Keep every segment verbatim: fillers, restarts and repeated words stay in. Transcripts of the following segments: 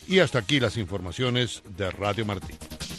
Y hasta aquí las informaciones de Radio Martí.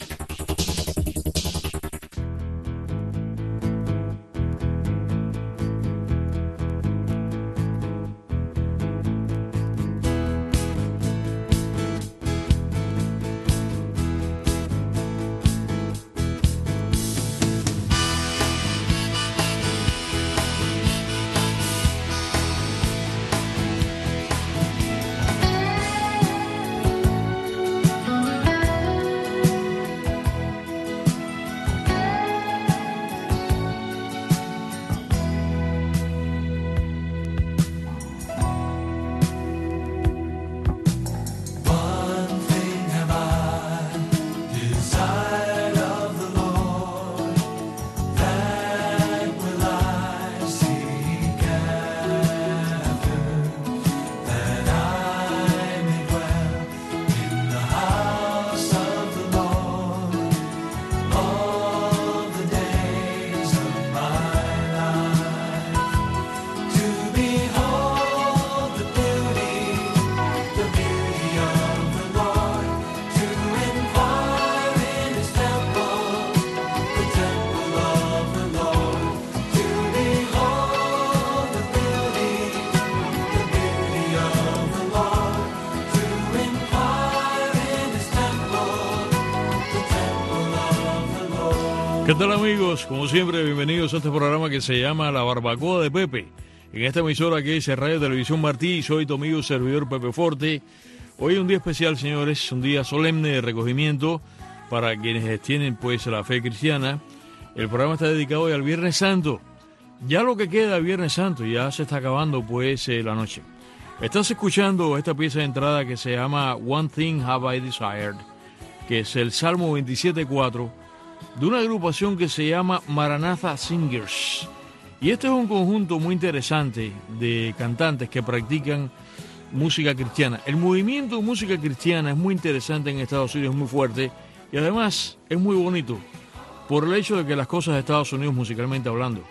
¿Qué tal, amigos? Como siempre, bienvenidos a este programa que se llama La Barbacoa de Pepe. En esta emisora que dice Radio Televisión Martí, soy tu amigo servidor Pepe Forte. Hoy es un día especial, señores, un día solemne de recogimiento para quienes tienen pues la fe cristiana. El programa está dedicado hoy al Viernes Santo. Ya lo que queda del Viernes Santo, ya se está acabando pues eh, la noche. Estás escuchando esta pieza de entrada que se llama One Thing Have I Desired, que es el Salmo veintisiete cuatro, de una agrupación que se llama Maranatha Singers. Y este es un conjunto muy interesante de cantantes que practican música cristiana. El movimiento de música cristiana es muy interesante en Estados Unidos, es muy fuerte y además es muy bonito por el hecho de que las cosas de Estados Unidos musicalmente hablando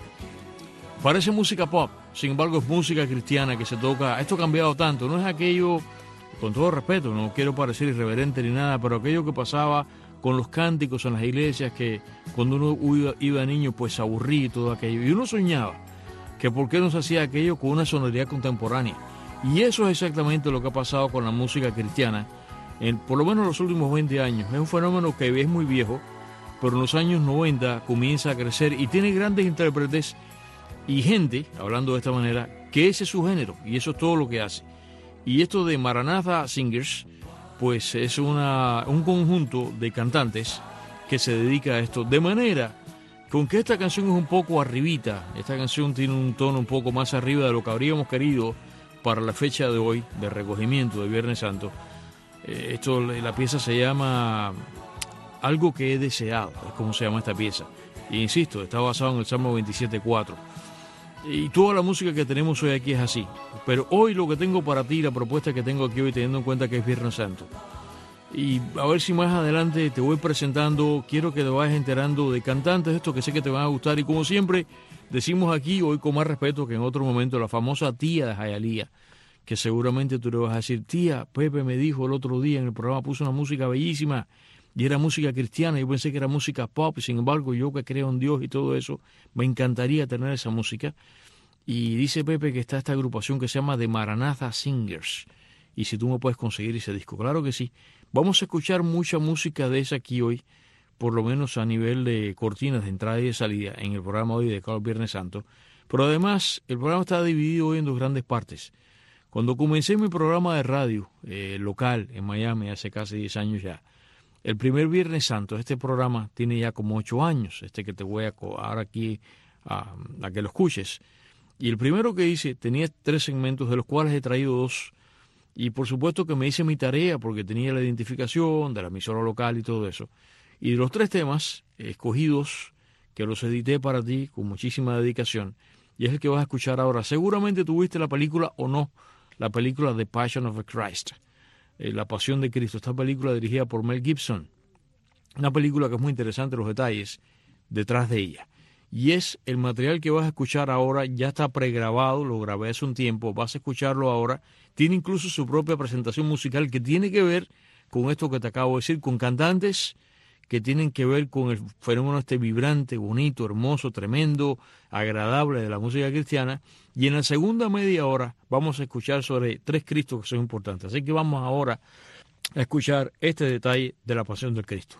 parece música pop, sin embargo es música cristiana que se toca. Esto ha cambiado tanto, no es aquello, con todo respeto, no quiero parecer irreverente ni nada, pero aquello que pasaba con los cánticos en las iglesias, que cuando uno iba, iba niño pues se aburría y todo aquello, y uno soñaba que por qué no se hacía aquello con una sonoridad contemporánea. Y eso es exactamente lo que ha pasado con la música cristiana en por lo menos los últimos veinte años. Es un fenómeno que es muy viejo, pero en los años noventa comienza a crecer y tiene grandes intérpretes y gente, hablando de esta manera, que ese es su género y eso es todo lo que hace. Y esto de Maranatha Singers pues es una, un conjunto de cantantes que se dedica a esto, de manera con que esta canción es un poco arribita. Esta canción tiene un tono un poco más arriba de lo que habríamos querido para la fecha de hoy, de recogimiento de Viernes Santo. Eh, esto, la pieza se llama Algo que he deseado, es como se llama esta pieza. Y insisto, está basado en el Salmo veintisiete cuatro. Y toda la música que tenemos hoy aquí es así. Pero hoy lo que tengo para ti, la propuesta que tengo aquí hoy, teniendo en cuenta que es Viernes Santo. Y a ver si más adelante te voy presentando, quiero que te vayas enterando de cantantes estos que sé que te van a gustar. Y como siempre, decimos aquí, hoy con más respeto que en otro momento, la famosa tía de Jayalía, que seguramente tú le vas a decir, tía, Pepe me dijo el otro día en el programa, puso una música bellísima, y era música cristiana, yo pensé que era música pop, sin embargo, yo que creo en Dios y todo eso, me encantaría tener esa música. Y dice Pepe que está esta agrupación que se llama The Maranatha Singers, y si tú me puedes conseguir ese disco, claro que sí. Vamos a escuchar mucha música de esa aquí hoy, por lo menos a nivel de cortinas de entrada y de salida, en el programa hoy de Cada Viernes Santo. Pero además, el programa está dividido hoy en dos grandes partes. Cuando comencé mi programa de radio eh, local en Miami, hace casi diez años ya, el primer Viernes Santo, este programa tiene ya como ocho años, este que te voy a ahora aquí a, a que lo escuches. Y el primero que hice tenía tres segmentos, de los cuales he traído dos. Y por supuesto que me hice mi tarea porque tenía la identificación de la emisora local y todo eso. Y de los tres temas escogidos, que los edité para ti con muchísima dedicación, y es el que vas a escuchar ahora. Seguramente tuviste la película o no, la película The Passion of the Christ. La Pasión de Cristo, esta película dirigida por Mel Gibson, una película que es muy interesante, los detalles detrás de ella. y es el material que vas a escuchar ahora, ya está pregrabado, lo grabé hace un tiempo, vas a escucharlo ahora, tiene incluso su propia presentación musical que tiene que ver con esto que te acabo de decir, con cantantes que tienen que ver con el fenómeno este vibrante, bonito, hermoso, tremendo, agradable de la música cristiana. Y en la segunda media hora vamos a escuchar sobre tres Cristos que son importantes. Así que vamos ahora a escuchar este detalle de la pasión del Cristo.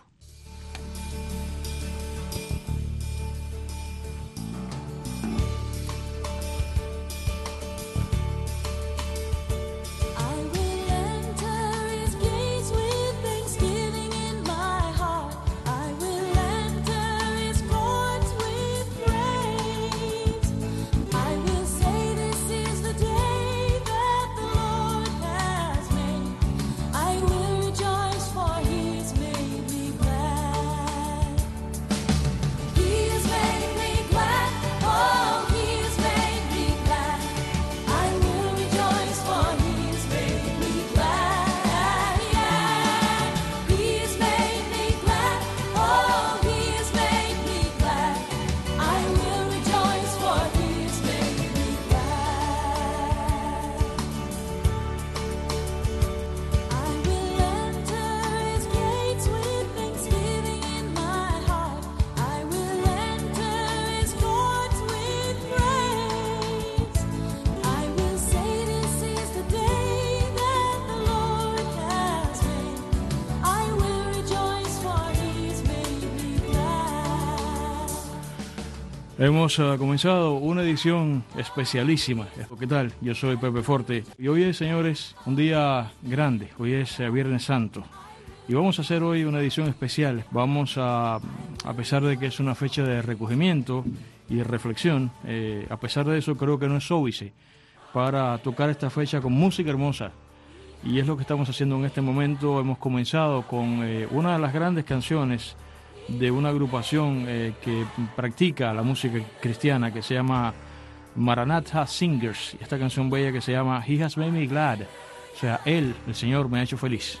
Hemos uh, comenzado una edición especialísima. ¿Qué tal? Yo soy Pepe Forte. Y hoy es, señores, un día grande. Hoy es uh, Viernes Santo. Y vamos a hacer hoy una edición especial. Vamos a, a pesar de que es una fecha de recogimiento y de reflexión, eh, a pesar de eso creo que no es óbice para tocar esta fecha con música hermosa. Y es lo que estamos haciendo en este momento. Hemos comenzado con eh, una de las grandes canciones de una agrupación eh, que practica la música cristiana que se llama Maranatha Singers, y esta canción bella que se llama He Has Made Me Glad, o sea, Él, el Señor, me ha hecho feliz.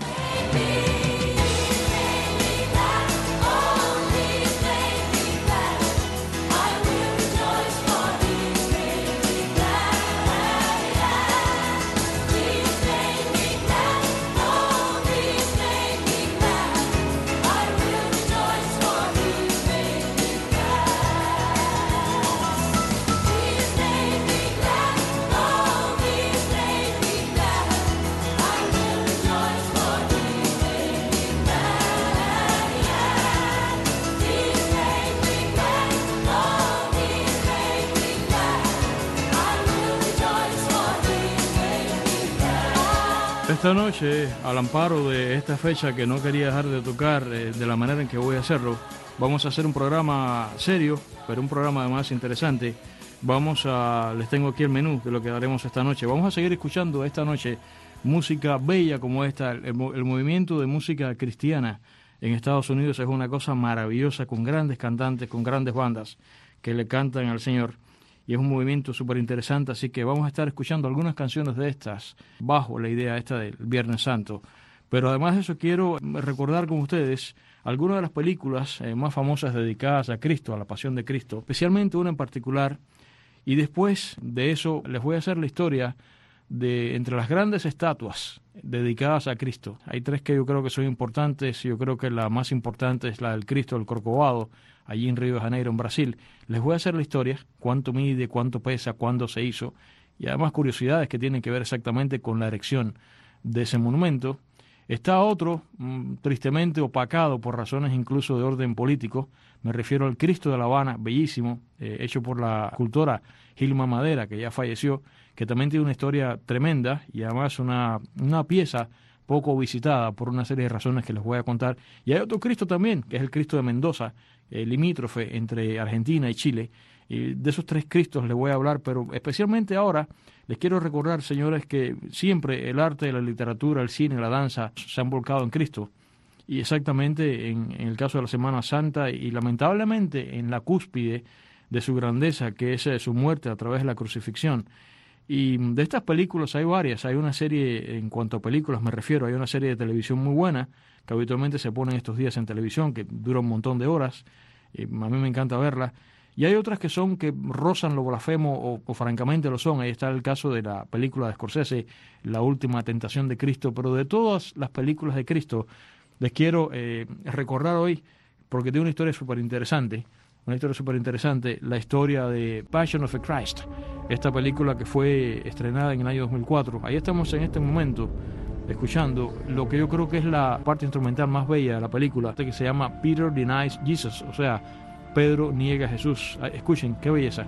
Esta noche, al amparo de esta fecha que no quería dejar de tocar eh, de la manera en que voy a hacerlo, vamos a hacer un programa serio, pero un programa además interesante. Vamos a, les tengo aquí el menú de lo que haremos esta noche. Vamos a seguir escuchando esta noche música bella como esta. El, el movimiento de música cristiana en Estados Unidos es una cosa maravillosa, con grandes cantantes, con grandes bandas que le cantan al Señor. Y es un movimiento súper interesante, así que vamos a estar escuchando algunas canciones de estas bajo la idea esta del Viernes Santo. Pero además de eso quiero recordar con ustedes algunas de las películas eh, más famosas dedicadas a Cristo, a la pasión de Cristo, especialmente una en particular. Y después de eso les voy a hacer la historia de entre las grandes estatuas dedicadas a Cristo. Hay tres que yo creo que son importantes. Yo creo que la más importante es la del Cristo del Corcovado, allí en Río de Janeiro, en Brasil. Les voy a hacer la historia, cuánto mide, cuánto pesa, cuándo se hizo, y además curiosidades que tienen que ver exactamente con la erección de ese monumento. Está otro, mmm, tristemente opacado por razones incluso de orden político. Me refiero al Cristo de La Habana, bellísimo, eh, hecho por la escultora Gilma Madera, que ya falleció, que también tiene una historia tremenda y además una, una pieza poco visitada por una serie de razones que les voy a contar. Y hay otro Cristo también, que es el Cristo de Mendoza, eh, limítrofe entre Argentina y Chile. Y de esos tres Cristos les voy a hablar, pero especialmente ahora les quiero recordar, señores, que siempre el arte, la literatura, el cine, la danza se han volcado en Cristo. Y exactamente en, en el caso de la Semana Santa y lamentablemente en la cúspide de su grandeza, que es su muerte a través de la crucifixión. Y de estas películas hay varias. Hay una serie, en cuanto a películas me refiero, hay una serie de televisión muy buena que habitualmente se pone estos días en televisión, que dura un montón de horas. Y a mí me encanta verla. Y hay otras que son que rozan lo blasfemo o, o francamente lo son. Ahí está el caso de la película de Scorsese, La Última Tentación de Cristo. Pero de todas las películas de Cristo, les quiero eh, recordar hoy, porque tiene una historia súper interesante, una historia súper interesante, la historia de Passion of the Christ, esta película que fue estrenada en el año dos mil cuatro. Ahí estamos en este momento escuchando lo que yo creo que es la parte instrumental más bella de la película, que se llama Peter Denies Jesus, o sea, Pedro niega a Jesús. Escuchen, qué belleza.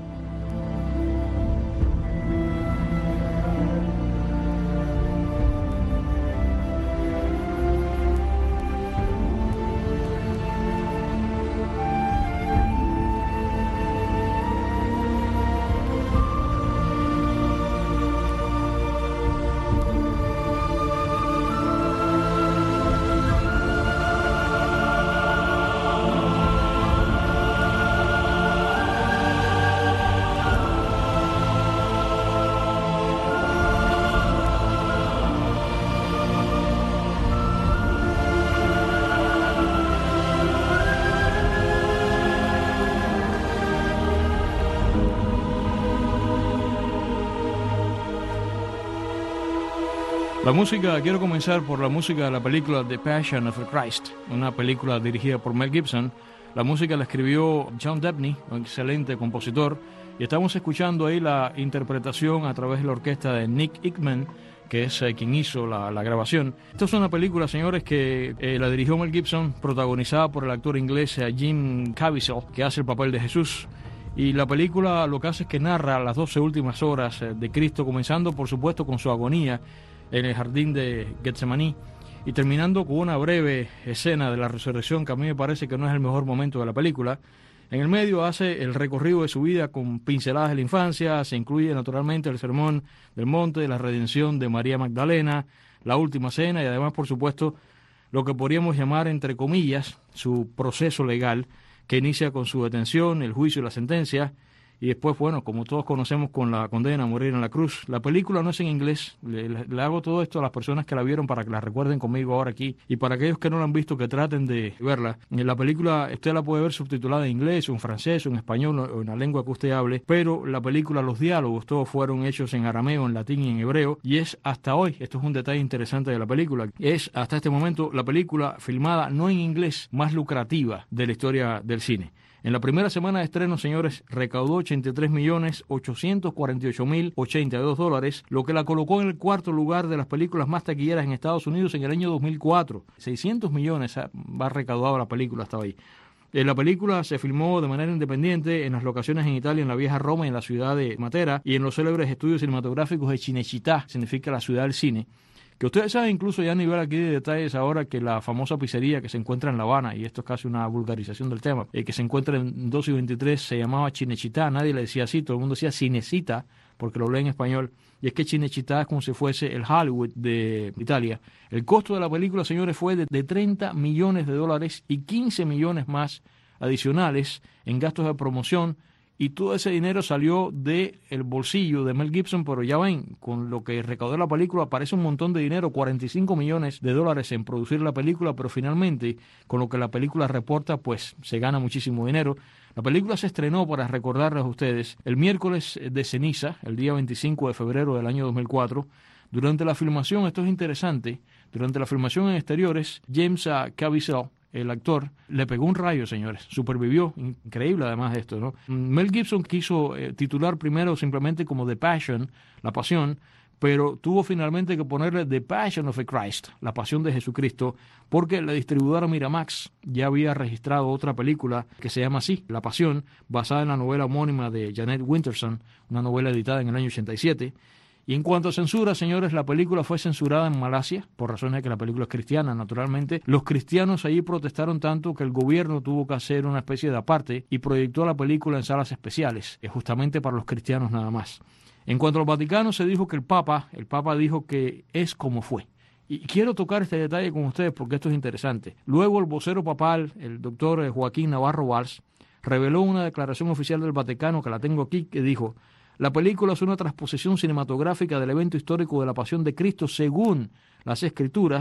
La música, quiero comenzar por la música de la película The Passion of the Christ, una película dirigida por Mel Gibson. La música la escribió John Debney, un excelente compositor, y estamos escuchando ahí la interpretación a través de la orquesta de Nick Hickman, que es eh, quien hizo la, la grabación. Esta es una película, señores, que eh, la dirigió Mel Gibson, protagonizada por el actor inglés eh, Jim Caviezel, que hace el papel de Jesús. Y la película lo que hace es que narra las doce últimas horas eh, de Cristo, comenzando por supuesto con su agonía en el jardín de Getsemaní y terminando con una breve escena de la resurrección que a mí me parece que no es el mejor momento de la película. En el medio hace el recorrido de su vida con pinceladas de la infancia, se incluye naturalmente el sermón del monte, la redención de María Magdalena, la última cena y además, por supuesto, lo que podríamos llamar, entre comillas, su proceso legal, que inicia con su detención, el juicio y la sentencia, y después, bueno, como todos conocemos, con la condena a morir en la cruz. La película no es en inglés, le, le, le hago todo esto a las personas que la vieron para que la recuerden conmigo ahora aquí, y para aquellos que no la han visto, que traten de verla. La película usted la puede ver subtitulada en inglés, o en francés, o en español, o en la lengua que usted hable, pero la película, los diálogos, todos fueron hechos en arameo, en latín y en hebreo, y es hasta hoy, esto es un detalle interesante de la película, es hasta este momento la película filmada no en inglés más lucrativa de la historia del cine. En la primera semana de estreno, señores, recaudó ochenta y tres millones ochocientos cuarenta y ocho mil ochenta y dos dólares, lo que la colocó en el cuarto lugar de las películas más taquilleras en Estados Unidos en el año dos mil cuatro. seiscientos millones va recaudado la película hasta hoy. La película se filmó de manera independiente en las locaciones en Italia, en la vieja Roma y en la ciudad de Matera, y en los célebres estudios cinematográficos de Cinecittà, significa la ciudad del cine. Que ustedes saben, incluso ya a nivel aquí de detalles ahora, que la famosa pizzería que se encuentra en La Habana, y esto es casi una vulgarización del tema, eh, que se encuentra en dos y veintitrés, se llamaba Cinecittà, nadie le decía así, todo el mundo decía Cinecittà, porque lo lee en español, y es que Cinecittà es como si fuese el Hollywood de Italia. El costo de la película, señores, fue de, de treinta millones de dólares y quince millones más adicionales en gastos de promoción, y todo ese dinero salió del bolsillo de Mel Gibson, pero ya ven, con lo que recaudó la película parece un montón de dinero, cuarenta y cinco millones de dólares en producir la película, pero finalmente, con lo que la película reporta, pues se gana muchísimo dinero. La película se estrenó, para recordarles a ustedes, el miércoles de ceniza, el día veinticinco de febrero del año dos mil cuatro. Durante la filmación, esto es interesante, durante la filmación en exteriores, James uh, Caviezel, el actor, le pegó un rayo, señores, supervivió, increíble además de esto, ¿no? Mel Gibson quiso eh, titular primero simplemente como The Passion, la pasión, pero tuvo finalmente que ponerle The Passion of the Christ, la pasión de Jesucristo, porque la distribuidora Miramax ya había registrado otra película que se llama así, La Pasión, basada en la novela homónima de Janet Winterson, una novela editada en el año ochenta y siete. Y en cuanto a censura, señores, la película fue censurada en Malasia, por razones de que la película es cristiana, naturalmente. Los cristianos allí protestaron tanto que el gobierno tuvo que hacer una especie de aparte y proyectó la película en salas especiales, justamente para los cristianos nada más. En cuanto al Vaticano, se dijo que el Papa, el Papa dijo que es como fue. Y quiero tocar este detalle con ustedes porque esto es interesante. Luego el vocero papal, el doctor Joaquín Navarro Valls, reveló una declaración oficial del Vaticano, que la tengo aquí, que dijo: la película es una transposición cinematográfica del evento histórico de la Pasión de Cristo según las Escrituras,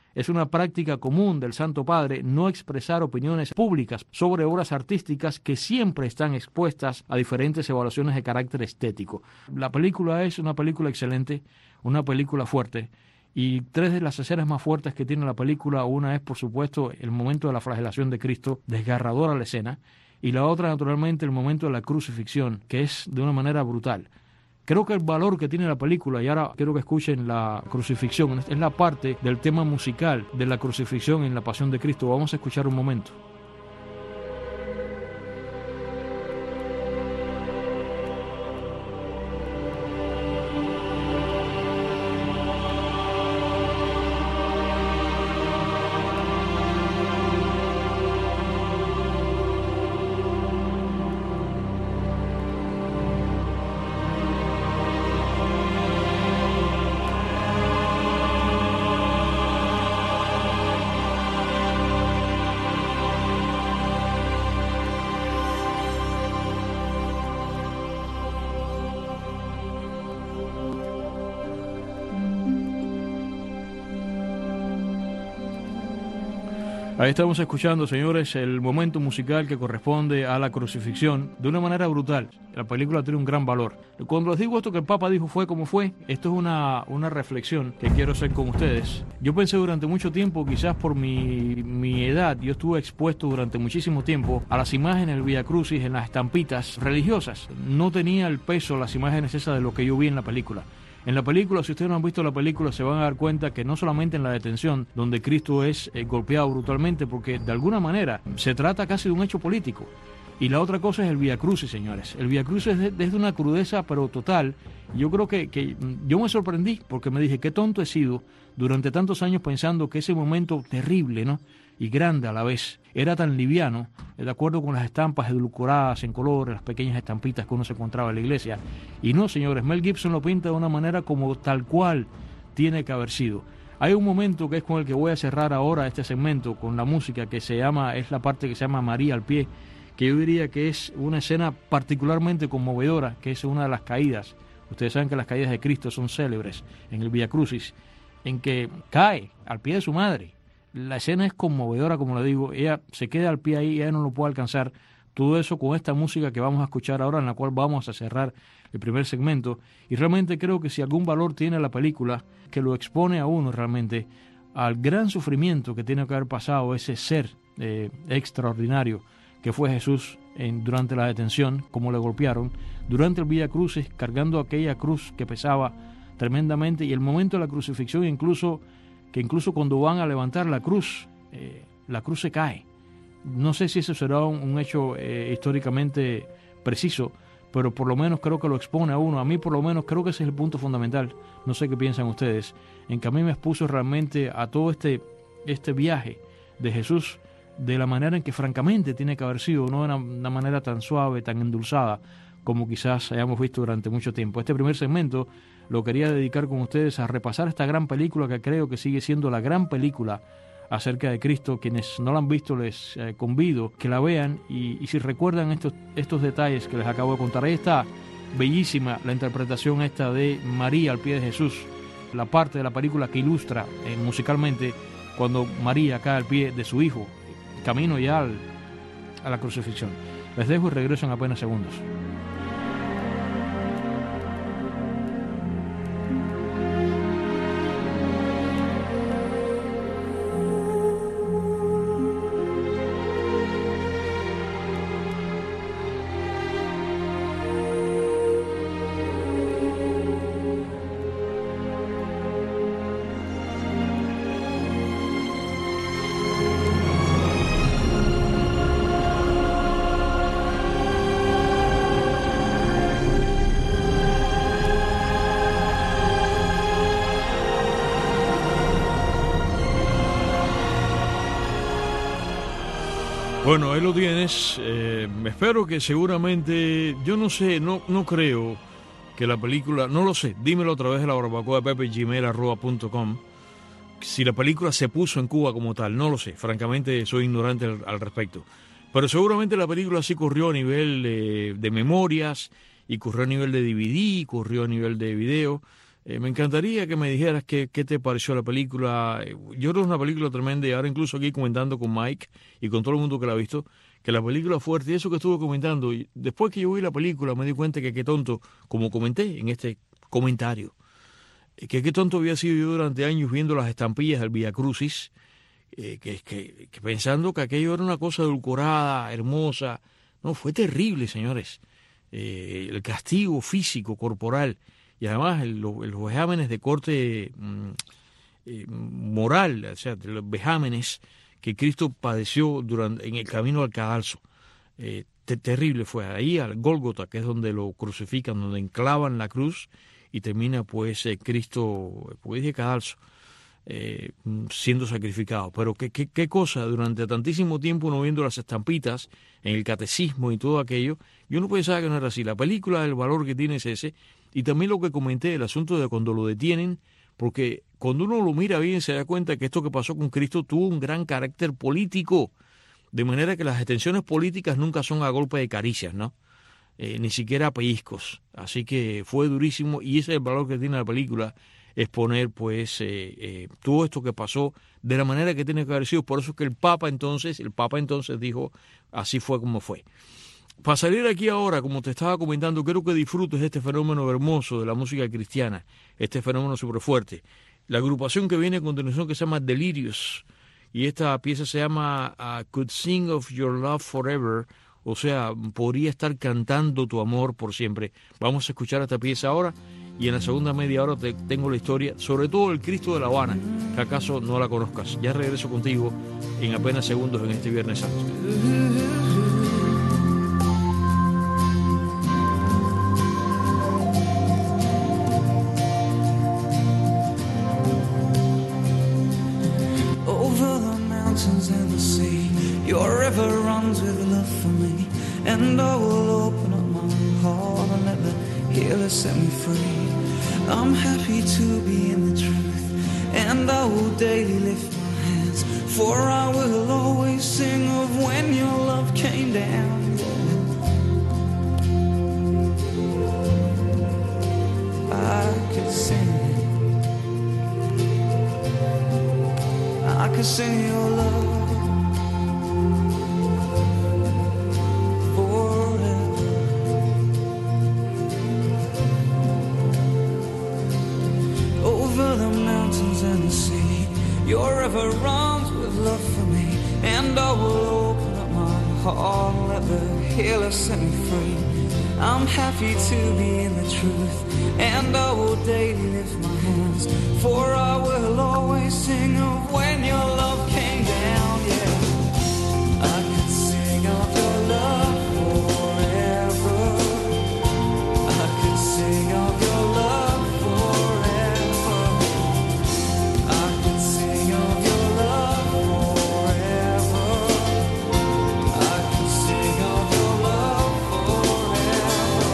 Es una práctica común del Santo Padre no expresar opiniones públicas sobre obras artísticas que siempre están expuestas a diferentes evaluaciones de carácter estético. La película es una película excelente, una película fuerte, y tres de las escenas más fuertes que tiene la película, una es por supuesto el momento de la flagelación de Cristo, desgarradora la escena, y la otra naturalmente el momento de la crucifixión, que es de una manera brutal. Creo que el valor que tiene la película, y ahora quiero que escuchen la crucifixión, es la parte del tema musical de la crucifixión en la Pasión de Cristo. Vamos a escuchar un momento. Ahí estamos escuchando, señores, el momento musical que corresponde a la crucifixión de una manera brutal. La película tiene un gran valor. Cuando les digo esto que el Papa dijo fue como fue, esto es una, una reflexión que quiero hacer con ustedes. Yo pensé durante mucho tiempo, quizás por mi, mi edad, yo estuve expuesto durante muchísimo tiempo a las imágenes del Vía Crucis en las estampitas religiosas. No tenía el peso las imágenes esas de lo que yo vi en la película. En la película, si ustedes no han visto la película, se van a dar cuenta que no solamente en la detención, donde Cristo es eh, golpeado brutalmente, porque de alguna manera se trata casi de un hecho político. Y la otra cosa es el Vía Crucis, señores. El Vía Crucis es de, es de una crudeza, pero total. Yo creo que, que yo me sorprendí, porque me dije, qué tonto he sido durante tantos años pensando que ese momento terrible, ¿no?, y grande a la vez, era tan liviano, de acuerdo con las estampas edulcoradas en color, las pequeñas estampitas que uno se encontraba en la iglesia. Y no, señores, Mel Gibson lo pinta de una manera como tal cual tiene que haber sido. Hay un momento que es con el que voy a cerrar ahora este segmento, con la música que se llama, es la parte que se llama María al pie, que yo diría que es una escena particularmente conmovedora, que es una de las caídas. Ustedes saben que las caídas de Cristo son célebres en el Vía Crucis, en que cae al pie de su madre. La escena es conmovedora, como le digo, ella se queda al pie ahí, ella no lo puede alcanzar. Todo eso con esta música que vamos a escuchar ahora, en la cual vamos a cerrar el primer segmento. Y realmente creo que si algún valor tiene la película, que lo expone a uno realmente al gran sufrimiento que tiene que haber pasado ese ser eh, extraordinario que fue Jesús en, durante la detención, como le golpearon, durante el Vía Crucis, cargando aquella cruz que pesaba tremendamente, y el momento de la crucifixión, incluso que incluso cuando van a levantar la cruz, eh, la cruz se cae. No sé si eso será un, un hecho eh, históricamente preciso, pero por lo menos creo que lo expone a uno. A mí por lo menos creo que ese es el punto fundamental. No sé qué piensan ustedes, en que a mí me expuso realmente a todo este, este viaje de Jesús de la manera en que francamente tiene que haber sido, no de una, una manera tan suave, tan endulzada, como quizás hayamos visto durante mucho tiempo. Este primer segmento lo quería dedicar con ustedes a repasar esta gran película que creo que sigue siendo la gran película acerca de Cristo. Quienes no la han visto les eh, convido que la vean y, y si recuerdan estos, estos detalles que les acabo de contar, ahí está bellísima la interpretación esta de María al pie de Jesús, la parte de la película que ilustra eh, musicalmente cuando María cae al pie de su hijo, camino ya al, a la crucifixión. Les dejo y regreso en apenas segundos. Bueno, ahí lo tienes. Eh, espero que seguramente, yo no sé, no, no creo que la película, no lo sé, dímelo a través de la barbacoa de Pepe, gmail arroba punto com, si la película se puso en Cuba como tal, no lo sé, francamente soy ignorante al, al respecto. Pero seguramente la película sí corrió a nivel de, de memorias, y corrió a nivel de D V D, corrió a nivel de video. Eh, me encantaría que me dijeras qué, qué te pareció la película. Yo creo que es una película tremenda y ahora incluso aquí comentando con Mike y con todo el mundo que la ha visto, que la película es fuerte y eso que estuve comentando. Y después que yo vi la película me di cuenta que qué tonto, como comenté en este comentario, que qué tonto había sido yo durante años viendo las estampillas del Via Crucis, eh, que, que, que pensando que aquello era una cosa edulcorada, hermosa. No, fue terrible, señores. Eh, el castigo físico, corporal, y además el, los, los vejámenes de corte mm, eh, moral, o sea, los vejámenes que Cristo padeció durante, en el camino al cadalso. Eh, te, terrible fue. Ahí al Gólgota, que es donde lo crucifican, donde enclavan la cruz, y termina pues eh, Cristo, pues dije cadalso, eh, siendo sacrificado. Pero qué, qué, qué cosa, durante tantísimo tiempo uno viendo las estampitas en el catecismo y todo aquello, yo no pensaba que no era así. La película, el valor que tiene es ese, y también lo que comenté, el asunto de cuando lo detienen, porque cuando uno lo mira bien se da cuenta que esto que pasó con Cristo tuvo un gran carácter político, de manera que las detenciones políticas nunca son a golpe de caricias, ¿no? Eh, ni siquiera a pellizcos. Así que fue durísimo y ese es el valor que tiene la película, exponer pues eh, eh, todo esto que pasó de la manera que tiene que haber sido. Por eso es que el Papa entonces, el Papa entonces dijo, así fue como fue. Para salir aquí ahora, como te estaba comentando, quiero que disfrutes de este fenómeno hermoso de la música cristiana, este fenómeno súper fuerte. La agrupación que viene a continuación que se llama Delirious, y esta pieza se llama uh, Could Sing of Your Love Forever, o sea, podría estar cantando tu amor por siempre. Vamos a escuchar esta pieza ahora y en la segunda media hora te tengo la historia, sobre todo el Cristo de La Habana, que acaso no la conozcas. Ya regreso contigo en apenas segundos en este Viernes Santo. And the sea, your river runs with love for me, and I will open up my heart and let the healer set me free. I'm happy to be in the truth, and I will daily lift my hands, for I will always sing of when your love came down. Yeah. I could sing, I could sing your love forever. Over the mountains and the sea, your river runs with love for me, and I will open up my heart and let the healer set me free. I'm happy to be in the truth, and I will daily lift my hands, for I will always sing of when your love came down, yeah. I could sing of your love forever. I could sing of your love forever. I could sing of your love forever. I could sing of your love forever.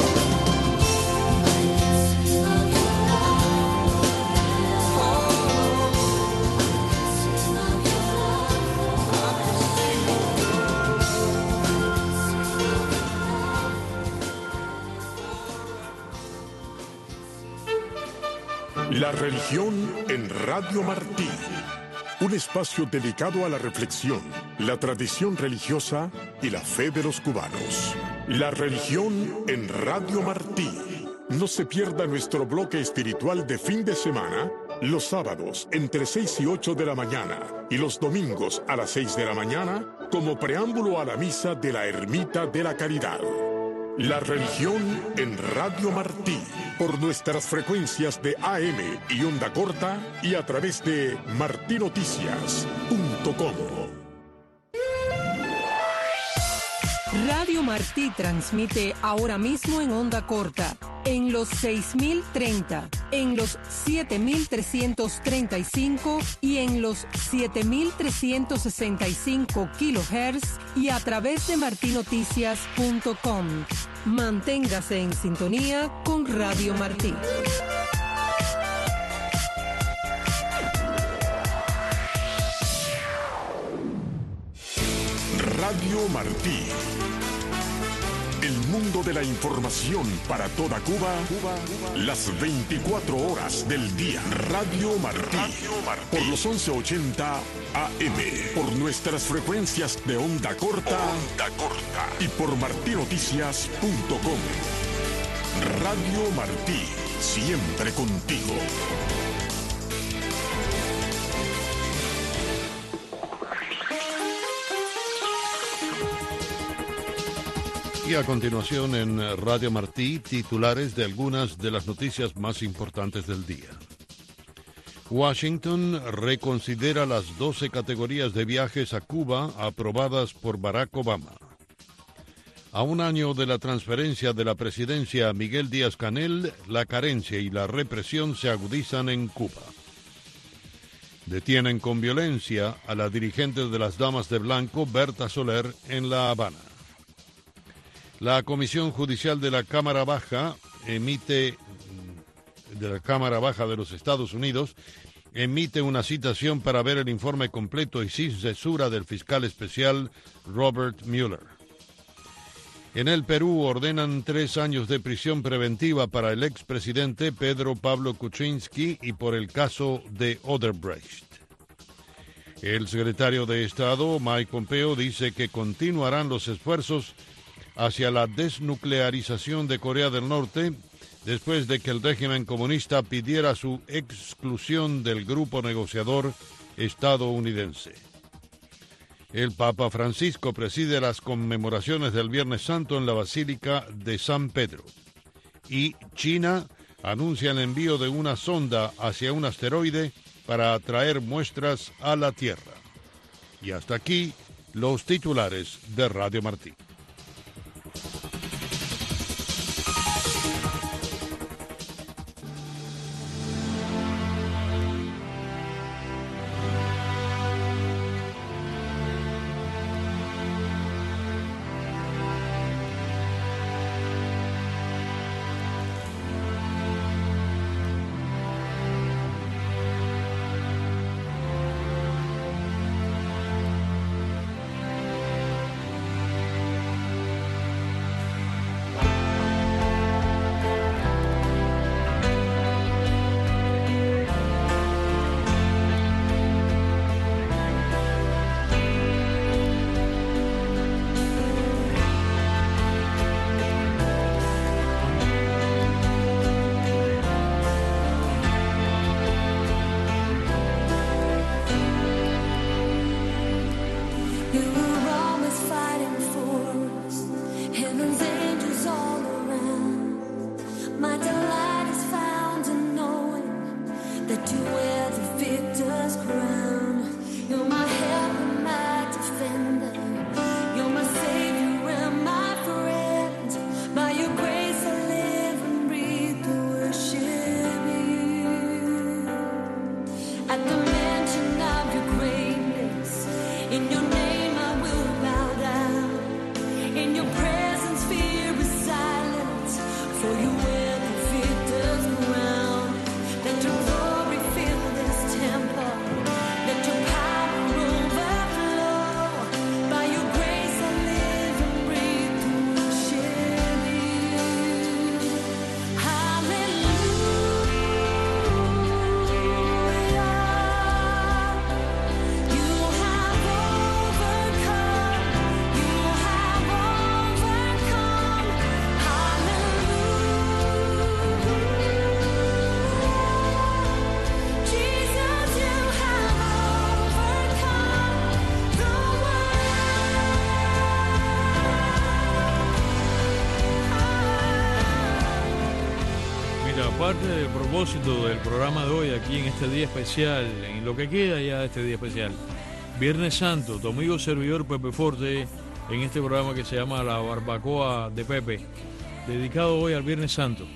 La religión en Radio Martí. Un espacio dedicado a la reflexión, la tradición religiosa y la fe de los cubanos. La religión en Radio Martí. No se pierda nuestro bloque espiritual de fin de semana, los sábados entre seis y ocho de la mañana y los domingos a las seis de la mañana, como preámbulo a la misa de la Ermita de la Caridad. La religión en Radio Martí, por nuestras frecuencias de A M y onda corta y a través de martinoticias punto com. Radio Martí transmite ahora mismo en onda corta, en los seis mil treinta, en los siete mil trescientos treinta y cinco y en los siete mil trescientos sesenta y cinco kilohertz y a través de martinoticias punto com. Manténgase en sintonía con Radio Martí. Radio Martí. El mundo de la información para toda Cuba, Cuba, Cuba. Las veinticuatro horas del día. Radio Martí. Radio Martí. Por los once ochenta A M. Por nuestras frecuencias de onda corta. Onda corta. Y por martí noticias punto com. Radio Martí. Siempre contigo. Y a continuación en Radio Martí, titulares de algunas de las noticias más importantes del día. Washington reconsidera las doce categorías de viajes a Cuba aprobadas por Barack Obama. A un año de la transferencia de la presidencia a Miguel Díaz-Canel, la carencia y la represión se agudizan en Cuba. Detienen con violencia a la dirigente de las Damas de Blanco, Berta Soler, en La Habana. La Comisión Judicial de la Cámara Baja emite, de la Cámara Baja de los Estados Unidos, emite una citación para ver el informe completo y sin censura del fiscal especial Robert Mueller. En el Perú ordenan tres años de prisión preventiva para el expresidente Pedro Pablo Kuczynski y por el caso de Odebrecht. El secretario de Estado, Mike Pompeo, dice que continuarán los esfuerzos hacia la desnuclearización de Corea del Norte, después de que el régimen comunista pidiera su exclusión del grupo negociador estadounidense. El Papa Francisco preside las conmemoraciones del Viernes Santo en la Basílica de San Pedro. Y China anuncia el envío de una sonda hacia un asteroide para atraer muestras a la Tierra. Y hasta aquí los titulares de Radio Martí. Parte del propósito del programa de hoy, aquí en este día especial, en lo que queda ya de este día especial, Viernes Santo, tu amigo servidor Pepe Forte, en este programa que se llama La Barbacoa de Pepe, dedicado hoy al Viernes Santo.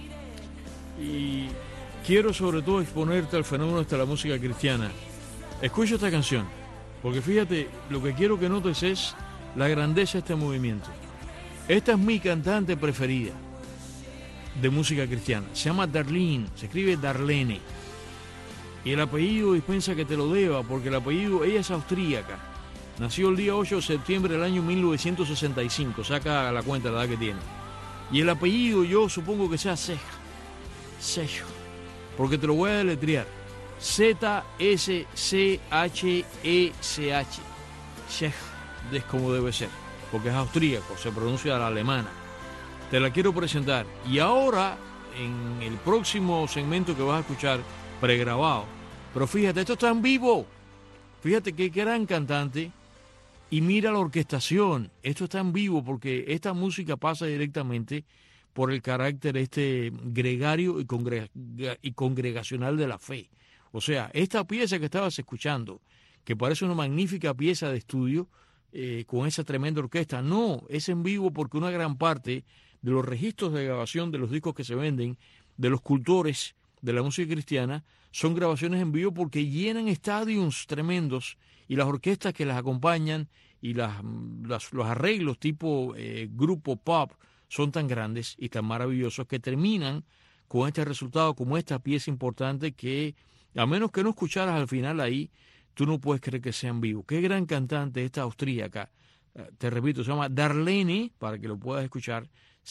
Y quiero sobre todo exponerte al fenómeno de la música cristiana. Escucha esta canción, porque fíjate, lo que quiero que notes es la grandeza de este movimiento. Esta es mi cantante preferida de música cristiana. Se llama Darlene, se escribe Darlene. Y el apellido dispensa que te lo deba, porque el apellido, ella es austríaca. Nació el día ocho de septiembre del año mil novecientos sesenta y cinco, saca la cuenta la edad que tiene. Y el apellido yo supongo que sea Ceja, Ceja, porque te lo voy a deletrear. Z S C H E C H, Ceja, es como debe ser, porque es austríaco, se pronuncia a la alemana. Te la quiero presentar. Y ahora, en el próximo segmento que vas a escuchar, pregrabado, pero fíjate, esto está en vivo. Fíjate qué gran cantante. Y mira la orquestación, esto está en vivo porque esta música pasa directamente por el carácter este gregario y, congrega y congregacional de la fe. O sea, esta pieza que estabas escuchando, que parece una magnífica pieza de estudio eh, con esa tremenda orquesta, no, es en vivo porque una gran parte de los registros de grabación de los discos que se venden, de los cultores de la música cristiana, son grabaciones en vivo porque llenan estadios tremendos y las orquestas que las acompañan y las, las, los arreglos tipo eh, grupo pop son tan grandes y tan maravillosos que terminan con este resultado como esta pieza importante que, a menos que no escucharas al final ahí, tú no puedes creer que sea en vivo. Qué gran cantante esta austríaca, te repito, se llama Darlene, para que lo puedas escuchar,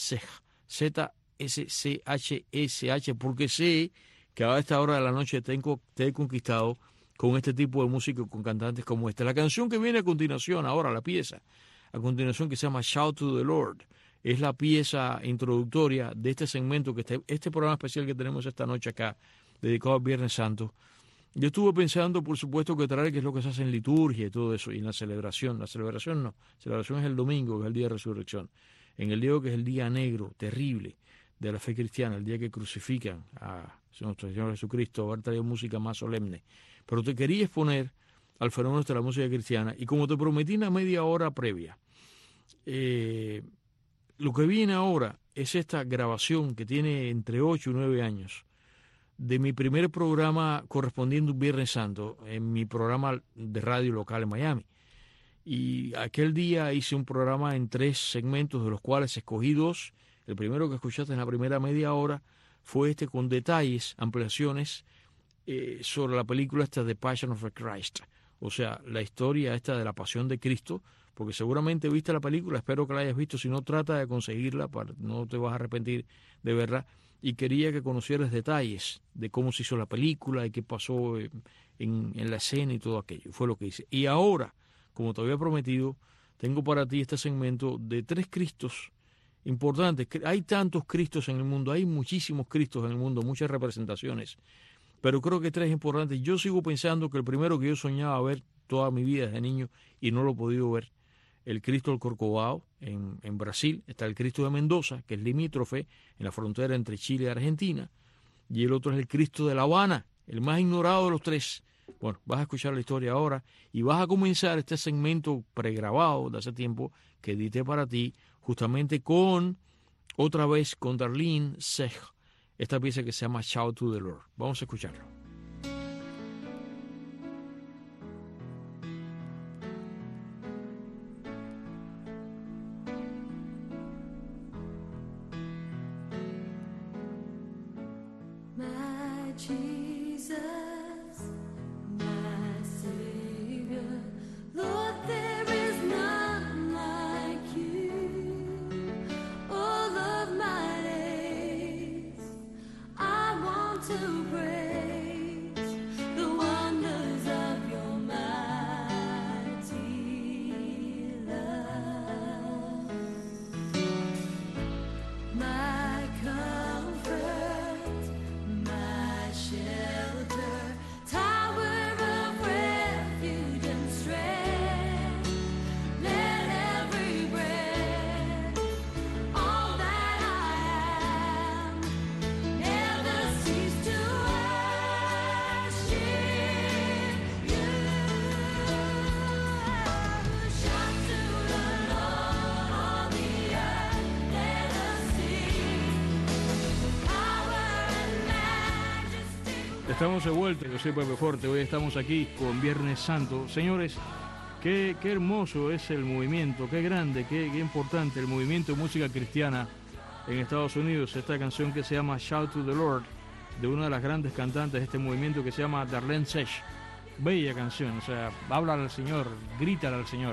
Z S C H S H, porque sé que a esta hora de la noche te, te he conquistado con este tipo de música, con cantantes como esta. La canción que viene a continuación, ahora la pieza, a continuación que se llama Shout to the Lord, es la pieza introductoria de este segmento, que este, este programa especial que tenemos esta noche acá, dedicado al Viernes Santo. Yo estuve pensando, por supuesto, que traer qué es lo que se hace en liturgia y todo eso, y en la celebración. La celebración no, la celebración es el domingo, que es el día de resurrección. En el día que es el día negro, terrible, de la fe cristiana, el día que crucifican a nuestro Señor Jesucristo, haber traído música más solemne. Pero te quería exponer al fenómeno de la música cristiana, y como te prometí una media hora previa, eh, lo que viene ahora es esta grabación que tiene entre ocho y nueve años, de mi primer programa correspondiendo un Viernes Santo, en mi programa de radio local en Miami. Y aquel día hice un programa en tres segmentos, de los cuales escogí dos. El primero que escuchaste en la primera media hora fue este con detalles, ampliaciones eh, sobre la película esta de Passion of the Christ. O sea, la historia esta de la pasión de Cristo, porque seguramente viste la película, espero que la hayas visto, si no trata de conseguirla, para, no te vas a arrepentir de verla. Y quería que conocieras detalles de cómo se hizo la película y qué pasó en, en la escena y todo aquello. Fue lo que hice. Y ahora, como te había prometido, tengo para ti este segmento de tres Cristos importantes. Hay tantos Cristos en el mundo, hay muchísimos Cristos en el mundo, muchas representaciones, pero creo que tres importantes. Yo sigo pensando que el primero que yo soñaba ver toda mi vida desde niño y no lo he podido ver, el Cristo del Corcovado en, en Brasil, está el Cristo de Mendoza, que es limítrofe en la frontera entre Chile y Argentina, y el otro es el Cristo de La Habana, el más ignorado de los tres. Bueno, vas a escuchar la historia ahora y vas a comenzar este segmento pregrabado de hace tiempo que edité para ti, justamente con, otra vez, con Darlene Zech, esta pieza que se llama Shout to the Lord. Vamos a escucharlo. Estamos de vuelta, yo soy Pepe Forte, hoy estamos aquí con Viernes Santo. Señores, qué, qué hermoso es el movimiento, qué grande, qué, qué importante el movimiento de música cristiana en Estados Unidos. Esta canción que se llama Shout to the Lord, de una de las grandes cantantes de este movimiento que se llama Darlene Zech. bella canción, o sea, habla al Señor, grítale al Señor.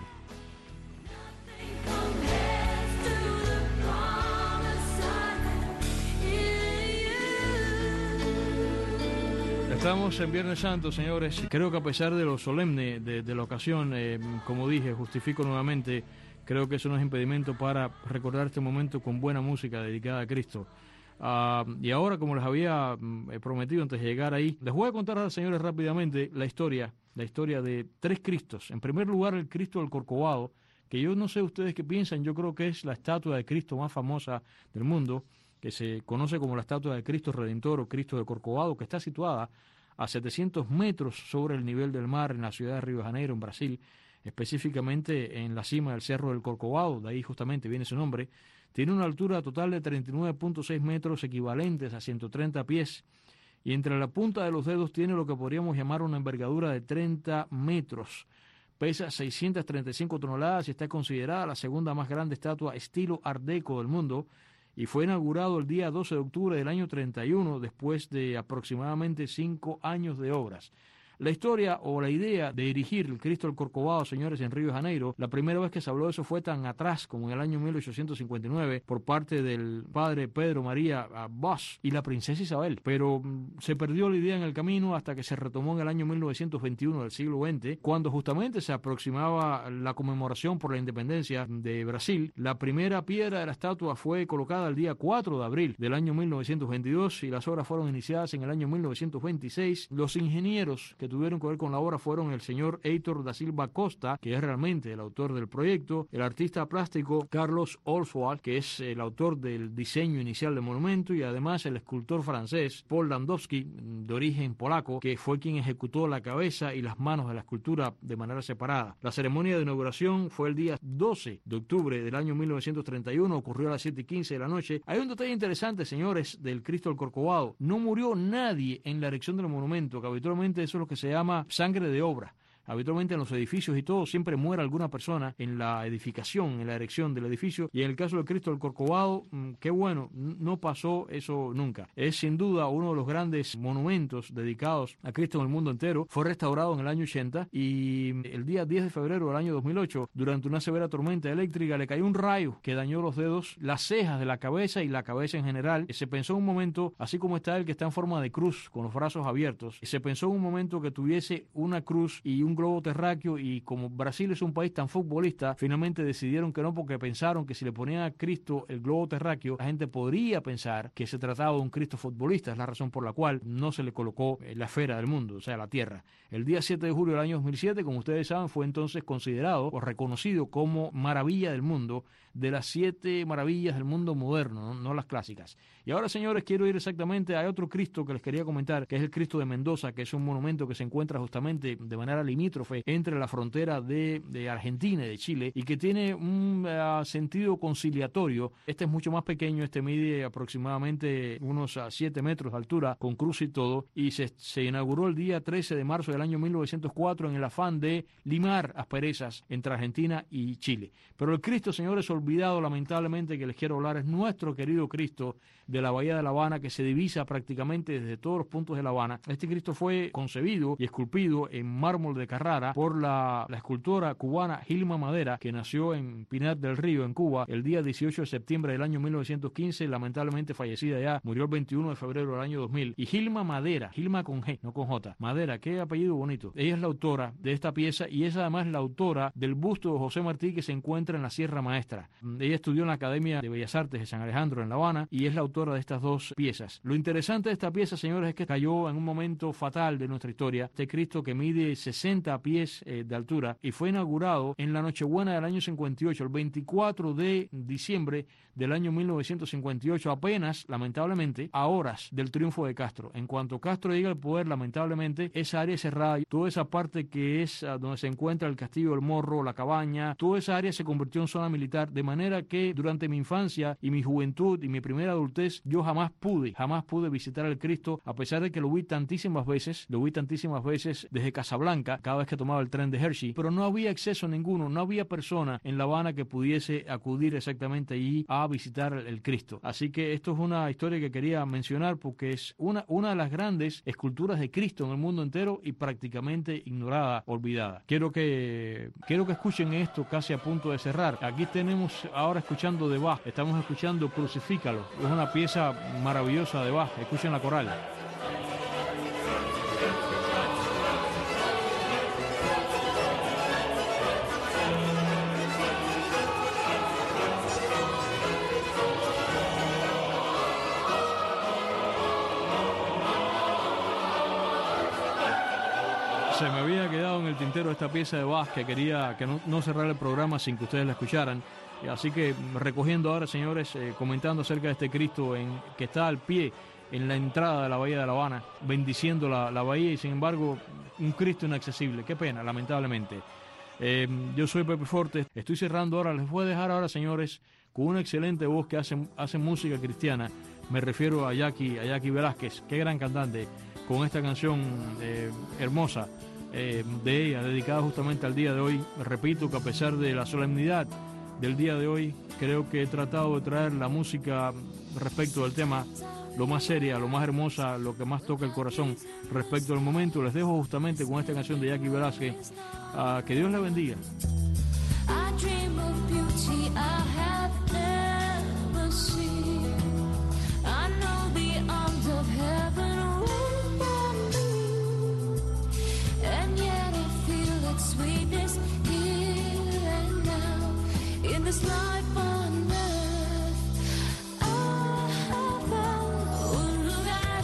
Estamos en Viernes Santo, señores. Creo que a pesar de lo solemne de, de la ocasión, eh, como dije, justifico nuevamente, creo que eso no es impedimento para recordar este momento con buena música dedicada a Cristo. Uh, y ahora, como les había mm, prometido antes de llegar ahí, les voy a contar a los señores rápidamente la historia, la historia de tres Cristos. En primer lugar, el Cristo del Corcovado, que yo no sé ustedes qué piensan, yo creo que es la estatua de Cristo más famosa del mundo, que se conoce como la estatua de Cristo Redentor o Cristo del Corcovado, que está situada a setecientos metros sobre el nivel del mar en la ciudad de Río de Janeiro, en Brasil, específicamente en la cima del Cerro del Corcovado, de ahí justamente viene su nombre. Tiene una altura total de treinta y nueve punto seis metros, equivalentes a ciento treinta pies, y entre la punta de los dedos tiene lo que podríamos llamar una envergadura de treinta metros. Pesa seiscientas treinta y cinco toneladas y está considerada la segunda más grande estatua estilo Art Deco del mundo, y fue inaugurado el día doce de octubre del año treinta y uno, después de aproximadamente cinco años de obras. La historia o la idea de erigir el Cristo del Corcovado, señores, en Río de Janeiro, la primera vez que se habló de eso fue tan atrás como en el año mil ochocientos cincuenta y nueve por parte del padre Pedro María Bosch y la princesa Isabel. Pero mm, se perdió la idea en el camino hasta que se retomó en el año mil novecientos veintiuno del siglo veinte, cuando justamente se aproximaba la conmemoración por la independencia de Brasil. La primera piedra de la estatua fue colocada el día cuatro de abril del año mil novecientos veintidós y las obras fueron iniciadas en el año mil novecientos veintiséis. Los ingenieros que tuvieron que ver con la obra fueron el señor Heitor da Silva Costa, que es realmente el autor del proyecto, el artista plástico Carlos Oswald, que es el autor del diseño inicial del monumento, y además el escultor francés Paul Landowski, de origen polaco, que fue quien ejecutó la cabeza y las manos de la escultura de manera separada. La ceremonia de inauguración fue el día doce de octubre del año mil novecientos treinta y uno, ocurrió a las siete y quince de la noche. Hay un detalle interesante, señores, del Cristo del Corcovado. No murió nadie en la erección del monumento, que habitualmente eso es lo que se llama sangre de obra. Habitualmente en los edificios y todo siempre muere alguna persona en la edificación, en la erección del edificio, y en el caso del Cristo del Corcovado, mmm, qué bueno, no pasó eso nunca. Es sin duda uno de los grandes monumentos dedicados a Cristo en el mundo entero. Fue restaurado en el año ochenta y el día diez de febrero del año dos mil ocho, durante una severa tormenta eléctrica, le cayó un rayo que dañó los dedos, las cejas de la cabeza y la cabeza en general. Se pensó en un momento, así como está el que está en forma de cruz, con los brazos abiertos, se pensó en un momento que tuviese una cruz y un globo terráqueo, y como Brasil es un país tan futbolista, finalmente decidieron que no, porque pensaron que si le ponían a Cristo el globo terráqueo, la gente podría pensar que se trataba de un Cristo futbolista. Es la razón por la cual no se le colocó la esfera del mundo, o sea, la tierra. El día siete de julio del año dos mil siete, como ustedes saben, fue entonces considerado o reconocido como maravilla del mundo, de las siete maravillas del mundo moderno, no, no las clásicas. Y ahora, señores, quiero ir exactamente a otro Cristo que les quería comentar, que es el Cristo de Mendoza, que es un monumento que se encuentra justamente de manera limítrofe entre la frontera de, de Argentina y de Chile, y que tiene un uh, sentido conciliatorio. Este es mucho más pequeño, este mide aproximadamente unos uh, siete metros de altura, con cruz y todo, y se, se inauguró el día trece de marzo del año mil novecientos cuatro en el afán de limar asperezas entre Argentina y Chile. Pero el Cristo, señores, olvidado lamentablemente, que les quiero hablar, es nuestro querido Cristo de la Bahía de La Habana, que se divisa prácticamente desde todos los puntos de La Habana. Este Cristo fue concebido y esculpido en mármol de Carrara por la, la escultora cubana Gilma Madera, que nació en Pinar del Río, en Cuba, el día dieciocho de septiembre del año mil novecientos quince, lamentablemente fallecida ya, murió el veintiuno de febrero del año dos mil. Y Gilma Madera, Gilma con G, no con J, Madera, qué apellido bonito. Ella es la autora de esta pieza y es además la autora del busto de José Martí, que se encuentra en la Sierra Maestra. Ella estudió en la Academia de Bellas Artes de San Alejandro en La Habana y es la autora de estas dos piezas. Lo interesante de esta pieza, señores, es que cayó en un momento fatal de nuestra historia. Este Cristo, que mide sesenta pies eh, de altura, y fue inaugurado en la Nochebuena del año cincuenta y ocho, el veinticuatro de diciembre del año mil novecientos cincuenta y ocho, apenas, lamentablemente, a horas del triunfo de Castro. En cuanto Castro llega al poder, lamentablemente, esa área cerrada, toda esa parte que es uh, donde se encuentra el Castillo del Morro, la cabaña, toda esa área se convirtió en zona militar, de manera que durante mi infancia y mi juventud y mi primera adultez, yo jamás pude, jamás pude visitar al Cristo, a pesar de que lo vi tantísimas veces, lo vi tantísimas veces desde Casablanca. Cada cada vez que tomaba el tren de Hershey, pero no había acceso ninguno, no había persona en La Habana que pudiese acudir exactamente allí a visitar el Cristo. Así que esto es una historia que quería mencionar porque es una, una de las grandes esculturas de Cristo en el mundo entero y prácticamente ignorada, olvidada. Quiero que, quiero que escuchen esto casi a punto de cerrar. Aquí tenemos ahora escuchando de Bach, estamos escuchando Crucifícalo, es una pieza maravillosa de Bach, escuchen la coral. Se me había quedado en el tintero esta pieza de Bach que quería que no, no cerrar el programa sin que ustedes la escucharan. Así que recogiendo ahora, señores, eh, comentando acerca de este Cristo en, que está al pie en la entrada de la Bahía de La Habana, bendiciendo la, la bahía y sin embargo un Cristo inaccesible. Qué pena, lamentablemente. Eh, yo soy Pepe Forte, estoy cerrando ahora. Les voy a dejar ahora, señores, con una excelente voz que hace, hace música cristiana. Me refiero a Jackie, a Jackie Velázquez, qué gran cantante, con esta canción eh, hermosa eh, de ella, dedicada justamente al día de hoy. Repito que a pesar de la solemnidad del día de hoy, creo que he tratado de traer la música respecto del tema lo más seria, lo más hermosa, lo que más toca el corazón respecto al momento. Les dejo justamente con esta canción de Jackie Velázquez. Uh, que Dios la bendiga. I dream of beauty I have never seen. I know the arms of heaven within me, and yet I feel its sweetness here and now in this life on earth. I have found un lugar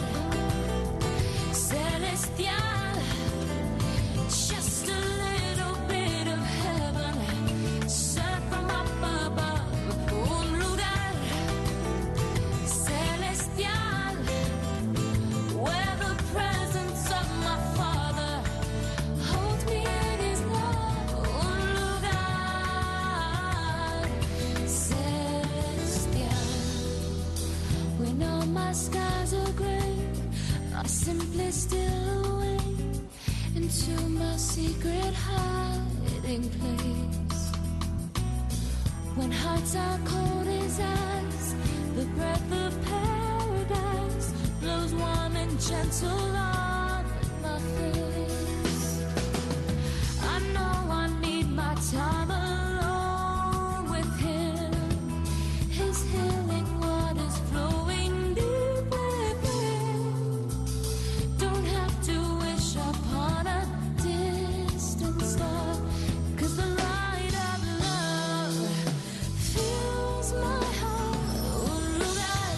celestial, just a little bit of heaven sent from up above. Un lugar celestial where the presence of my Father holds me in His love. Un lugar celestial. When all my skies are gray, I simply steal away into my secret hiding place. When hearts are cold as ice, the breath of paradise blows warm and gentle on my face. I know I need my time alone with Him. His healing waters flowing deep within. Don't have to wish upon a distant star, 'cause the light of love fills my heart. Un lugar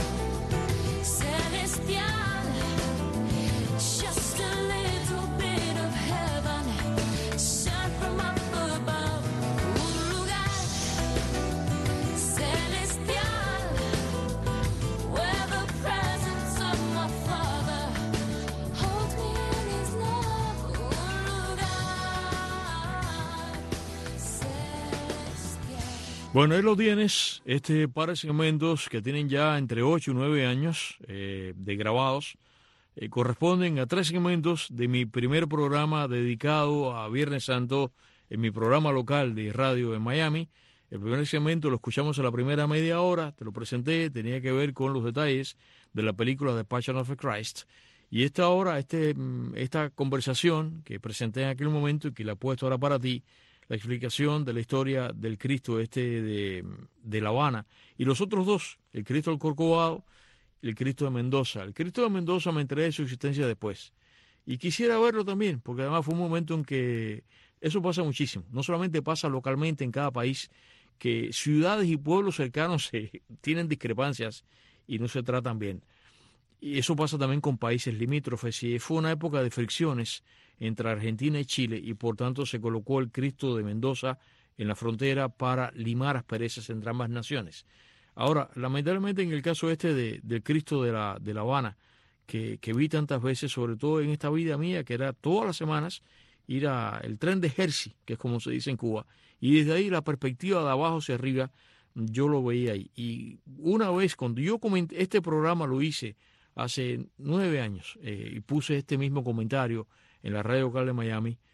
celestial, just a little bit of heaven sent from up above. Un lugar celestial where the presence of my Father holds me in His love. Un lugar celestial. Bueno, ahí lo tienes, este par de segmentos que tienen ya entre ocho y nueve años eh, de grabados, eh, corresponden a tres segmentos de mi primer programa dedicado a Viernes Santo en mi programa local de radio en Miami. El primer segmento lo escuchamos a la primera media hora, te lo presenté, tenía que ver con los detalles de la película The Passion of the Christ. Y esta hora, este, esta conversación que presenté en aquel momento y que la he puesto ahora para ti, la explicación de la historia del Cristo este de, de La Habana. Y los otros dos, el Cristo del Corcovado y el Cristo de Mendoza. El Cristo de Mendoza me enteré de su existencia después. Y quisiera verlo también, porque además fue un momento en que eso pasa muchísimo. No solamente pasa localmente en cada país, que ciudades y pueblos cercanos se, tienen discrepancias y no se tratan bien. Y eso pasa también con países limítrofes. Y fue una época de fricciones entre Argentina y Chile, y por tanto se colocó el Cristo de Mendoza en la frontera para limar asperezas entre ambas naciones. Ahora, lamentablemente en el caso este de, del Cristo de la, de La Habana, que, que vi tantas veces, sobre todo en esta vida mía, que era todas las semanas ir al tren de Hershey, que es como se dice en Cuba, y desde ahí la perspectiva de abajo hacia arriba, yo lo veía ahí. Y una vez, cuando yo comenté, este programa lo hice hace nueve años, eh, y puse este mismo comentario en la radio local de Miami,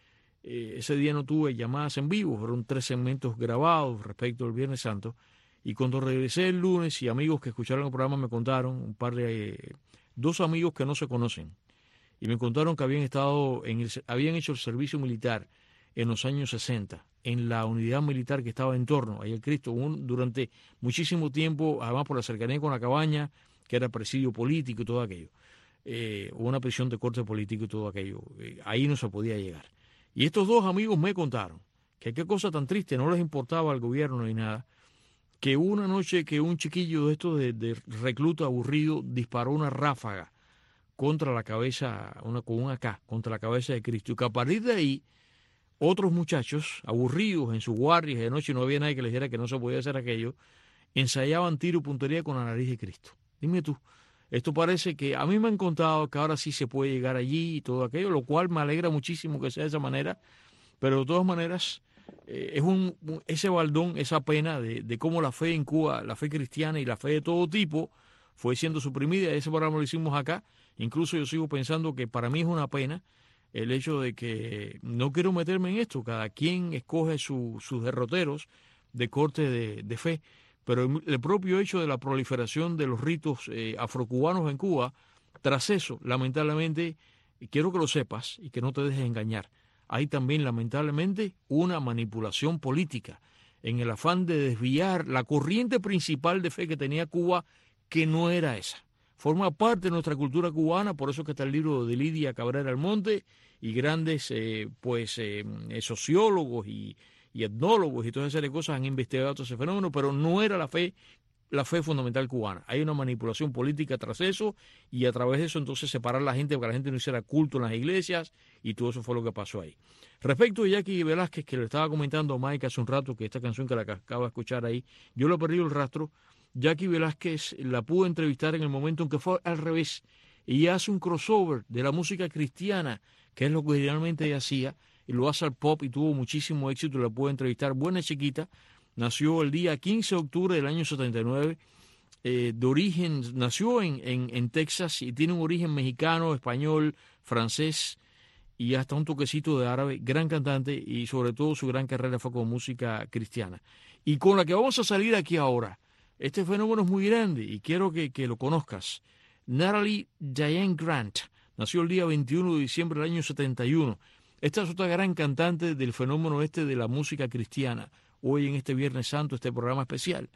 Eh, ese día no tuve llamadas en vivo, fueron tres segmentos grabados respecto al Viernes Santo. Y cuando regresé el lunes y amigos que escucharon el programa me contaron, un par de, eh, dos amigos que no se conocen, y me contaron que habían estado, en el, habían hecho el servicio militar en los años sesenta, en la unidad militar que estaba en torno a el Cristo, un, durante muchísimo tiempo, además por la cercanía con la cabaña, que era presidio político y todo aquello, eh, una prisión de corte político y todo aquello, eh, ahí no se podía llegar. Y estos dos amigos me contaron que qué cosa tan triste, no les importaba al gobierno ni nada, que una noche que un chiquillo de estos de, de recluta aburrido disparó una ráfaga contra la cabeza, una, con un A K, contra la cabeza de Cristo, y que a partir de ahí otros muchachos aburridos en sus guardias de noche, no había nadie que les dijera que no se podía hacer aquello, ensayaban tiro y puntería con la nariz de Cristo. Dime tú, esto parece que a mí me han contado que ahora sí se puede llegar allí y todo aquello, lo cual me alegra muchísimo que sea de esa manera, pero de todas maneras eh, es un ese baldón, esa pena de, de cómo la fe en Cuba, la fe cristiana y la fe de todo tipo fue siendo suprimida. Ese programa lo hicimos acá. Incluso yo sigo pensando que para mí es una pena el hecho de que no quiero meterme en esto. Cada quien escoge su, sus derroteros de corte de, de fe, pero el propio hecho de la proliferación de los ritos eh, afrocubanos en Cuba, tras eso, lamentablemente, y quiero que lo sepas y que no te dejes engañar, hay también lamentablemente una manipulación política en el afán de desviar la corriente principal de fe que tenía Cuba, que no era esa. Forma parte de nuestra cultura cubana, por eso que está el libro de Lidia Cabrera Almonte y grandes eh, pues eh, sociólogos y, y etnólogos y toda esa serie de cosas han investigado todo ese fenómeno, pero no era la fe, la fe fundamental cubana. Hay una manipulación política tras eso y a través de eso entonces separar a la gente para que la gente no hiciera culto en las iglesias y todo eso fue lo que pasó ahí. Respecto a Jackie Velázquez, que le estaba comentando a Mike hace un rato que esta canción que la acaba de escuchar ahí, yo lo he perdido el rastro. Jackie Velázquez la pudo entrevistar en el momento en que fue al revés. Ella hace un crossover de la música cristiana, que es lo que originalmente ella hacía, y lo hace al pop y tuvo muchísimo éxito, la pude entrevistar. Buena chiquita, nació el día quince de octubre del año setenta y nueve, eh, de origen, nació en, en, en Texas y tiene un origen mexicano, español, francés y hasta un toquecito de árabe. Gran cantante y sobre todo su gran carrera fue con música cristiana. Y con la que vamos a salir aquí ahora, este fenómeno es muy grande y quiero que, que lo conozcas. Natalie Diane Grant nació el día veintiuno de diciembre del año setenta y uno. Esta es otra gran cantante del fenómeno este de la música cristiana. Hoy en este Viernes Santo, este programa especial.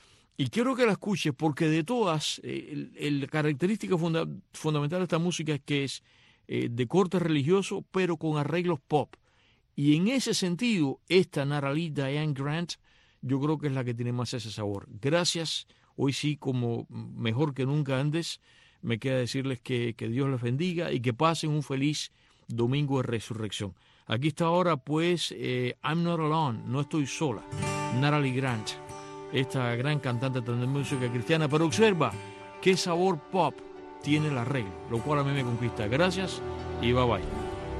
Y quiero que la escuches porque de todas, eh, la característica funda, fundamental de esta música es que es eh, de corte religioso, pero con arreglos pop. Y en ese sentido, esta Natalie Diane Grant, yo creo que es la que tiene más ese sabor. Gracias. Hoy sí, como mejor que nunca antes, me queda decirles que, que Dios les bendiga y que pasen un feliz domingo de resurrección. Aquí está ahora, pues, eh, I'm Not Alone, no estoy sola. Natalie Grant, esta gran cantante de música cristiana, pero observa qué sabor pop tiene el arreglo, lo cual a mí me conquista. Gracias y bye bye.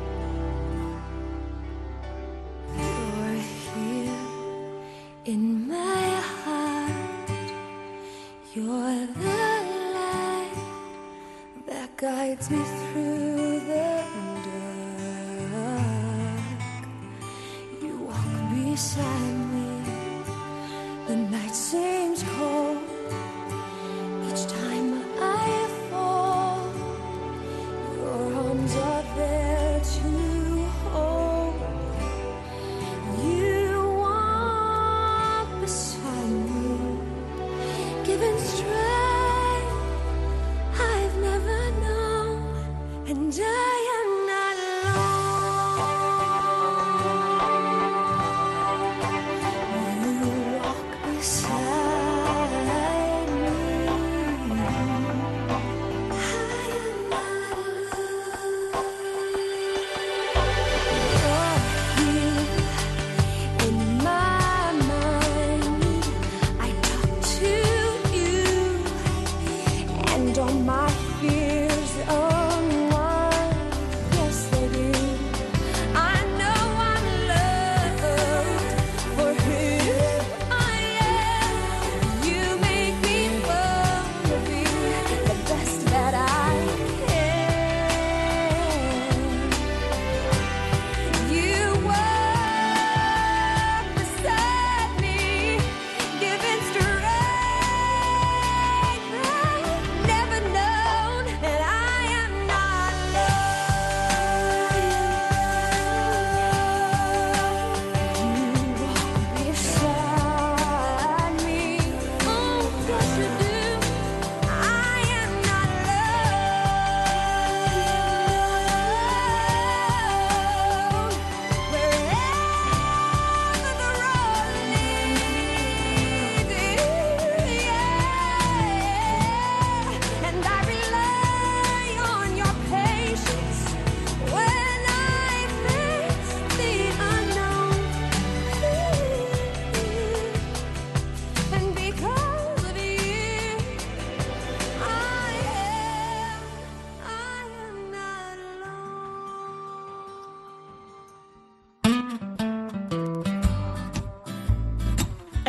In my heart, you're the light that guides me through the dark. You walk beside me, the night seems cold. Each time I fall, your arms are there to hold. You giving strength I've never known, and I am not alone. You walk beside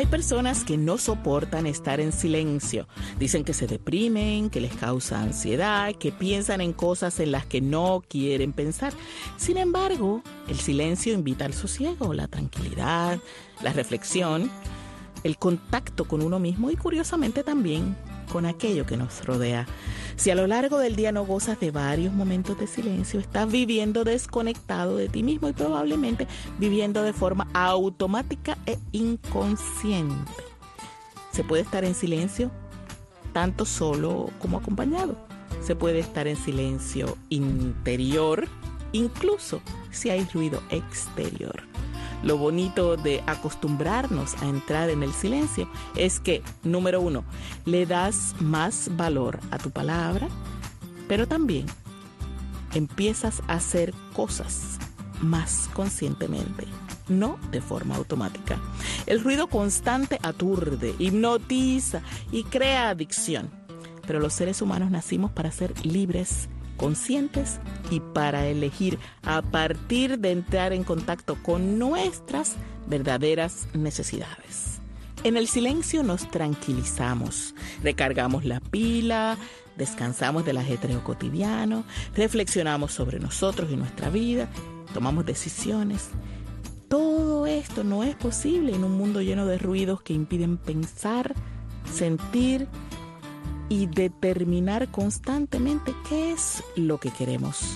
Hay personas que no soportan estar en silencio. Dicen que se deprimen, que les causa ansiedad, que piensan en cosas en las que no quieren pensar. Sin embargo, el silencio invita al sosiego, la tranquilidad, la reflexión, el contacto con uno mismo y, curiosamente, también con aquello que nos rodea. Si a lo largo del día no gozas de varios momentos de silencio, estás viviendo desconectado de ti mismo y probablemente viviendo de forma automática e inconsciente. Se puede estar en silencio tanto solo como acompañado. Se puede estar en silencio interior, incluso si hay ruido exterior. Lo bonito de acostumbrarnos a entrar en el silencio es que, número uno, le das más valor a tu palabra, pero también empiezas a hacer cosas más conscientemente, no de forma automática. El ruido constante aturde, hipnotiza y crea adicción, pero los seres humanos nacimos para ser libres, conscientes y para elegir a partir de entrar en contacto con nuestras verdaderas necesidades. En el silencio nos tranquilizamos, recargamos la pila, descansamos del ajetreo cotidiano, reflexionamos sobre nosotros y nuestra vida, tomamos decisiones. Todo esto no es posible en un mundo lleno de ruidos que impiden pensar, sentir y determinar constantemente qué es lo que queremos.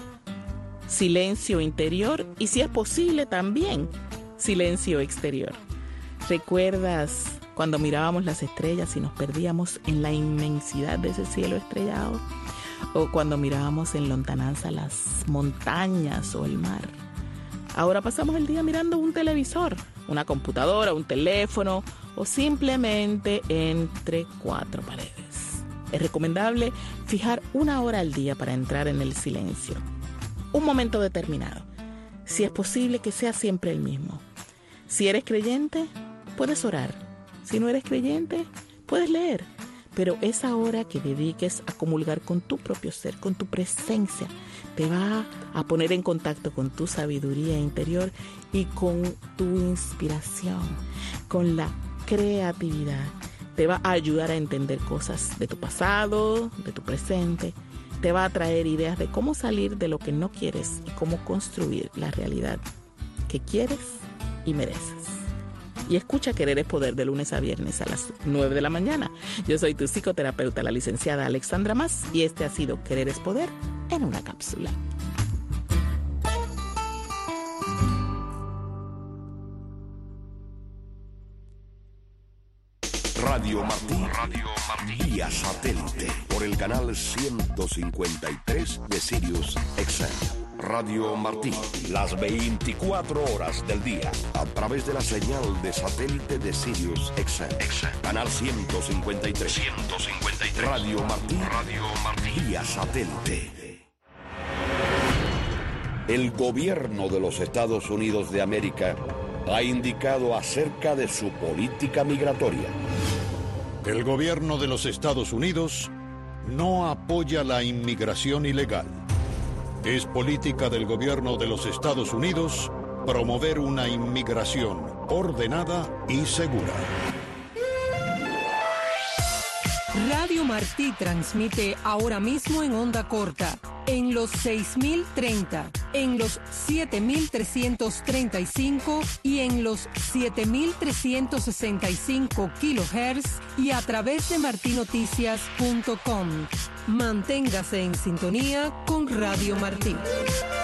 Silencio interior y, si es posible, también silencio exterior. ¿Recuerdas cuando mirábamos las estrellas y nos perdíamos en la inmensidad de ese cielo estrellado? ¿O cuando mirábamos en lontananza las montañas o el mar? Ahora pasamos el día mirando un televisor, una computadora, un teléfono o simplemente entre cuatro paredes. Es recomendable fijar una hora al día para entrar en el silencio. Un momento determinado. Si es posible que sea siempre el mismo. Si eres creyente, puedes orar. Si no eres creyente, puedes leer. Pero esa hora que dediques a comulgar con tu propio ser, con tu presencia, te va a poner en contacto con tu sabiduría interior y con tu inspiración, con la creatividad. Te va a ayudar a entender cosas de tu pasado, de tu presente. Te va a traer ideas de cómo salir de lo que no quieres y cómo construir la realidad que quieres y mereces. Y escucha Querer es Poder de lunes a viernes a las nueve de la mañana. Yo soy tu psicoterapeuta, la licenciada Alexandra Mas, y este ha sido Querer es Poder en una cápsula. Radio Martí, Radio Martí, vía satélite, por el canal ciento cincuenta y tres de Sirius X M. Radio Martí, las veinticuatro horas del día, a través de la señal de satélite de Sirius X M. Canal ciento cincuenta y tres. ciento cincuenta y tres. Radio Martí, Radio Martí, vía satélite. El gobierno de los Estados Unidos de América ha indicado acerca de su política migratoria. El gobierno de los Estados Unidos no apoya la inmigración ilegal. Es política del gobierno de los Estados Unidos promover una inmigración ordenada y segura. Radio Martí transmite ahora mismo en onda corta, en los seis mil treinta, en los siete mil trescientos treinta y cinco y en los siete mil trescientos sesenta y cinco kilohertz y a través de martinoticias punto com. Manténgase en sintonía con Radio Martí.